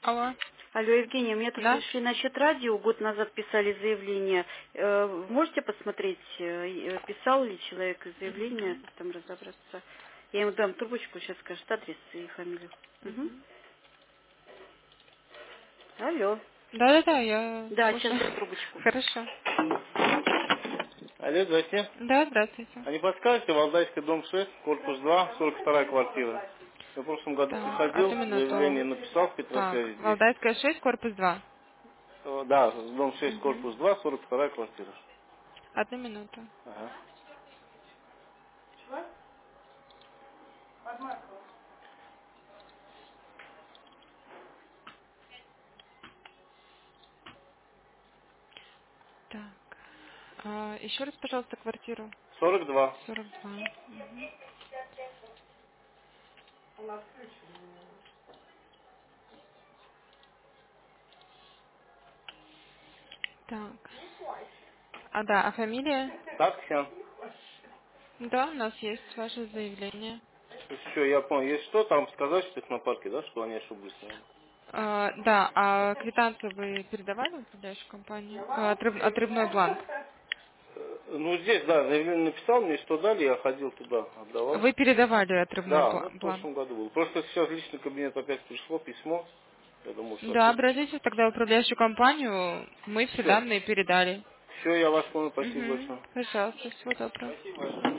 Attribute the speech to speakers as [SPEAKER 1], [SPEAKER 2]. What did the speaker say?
[SPEAKER 1] Алло.
[SPEAKER 2] Алло, Евгения, мне тут
[SPEAKER 1] Да?
[SPEAKER 2] пришли насчет радио, год назад писали заявление. Можете посмотреть, писал ли человек заявление, там разобраться? Я ему дам трубочку, сейчас скажет адрес и фамилию. Угу.
[SPEAKER 1] Мгм.
[SPEAKER 2] Алло.
[SPEAKER 1] Да-да-да, я
[SPEAKER 2] Да, сейчас
[SPEAKER 1] слушаю.
[SPEAKER 2] дам трубочку.
[SPEAKER 1] Хорошо.
[SPEAKER 3] Алло, здрасте.
[SPEAKER 1] Да, здравствуйте.
[SPEAKER 3] А не подскажете, Валдайский дом 6, корпус 2, 42 квартира. Я в прошлом году
[SPEAKER 1] Так,
[SPEAKER 3] приходил,
[SPEAKER 1] одну
[SPEAKER 3] заявление
[SPEAKER 1] минуту.
[SPEAKER 3] написал в
[SPEAKER 1] Так,
[SPEAKER 3] Петросвязи здесь.
[SPEAKER 1] Валдайская 6, корпус 2.
[SPEAKER 3] Да, дом 6,
[SPEAKER 1] Угу.
[SPEAKER 3] корпус 2, 42 квартира.
[SPEAKER 1] Одну минуту.
[SPEAKER 3] Ага.
[SPEAKER 1] Так. Еще раз, пожалуйста, квартиру.
[SPEAKER 3] 42.
[SPEAKER 1] 42. Мгм. Так. Да, а фамилия?
[SPEAKER 3] Так, все.
[SPEAKER 1] Да, у нас есть ваше заявление.
[SPEAKER 3] Еще, я понял. Если что, там сказать, что в технопарке, да, что они ошиблись, наверное.
[SPEAKER 1] Да, а квитанцию вы передавали в управляющую компанию? Отрывной бланк.
[SPEAKER 3] Ну, здесь, да, заявление написал мне, что дали, я ходил туда, отдавал.
[SPEAKER 1] Вы передавали отрывной
[SPEAKER 3] Да, ну, в
[SPEAKER 1] бланк?
[SPEAKER 3] прошлом году был. Просто сейчас в личный кабинет опять пришло письмо. Я думаю, что
[SPEAKER 1] Да,
[SPEAKER 3] ошибка.
[SPEAKER 1] обратитесь тогда в управляющую компанию, мы все
[SPEAKER 3] Все.
[SPEAKER 1] данные передали.
[SPEAKER 3] Все, я вас понял, спасибо
[SPEAKER 1] Угу.
[SPEAKER 3] большое.
[SPEAKER 1] Пожалуйста, всего доброго.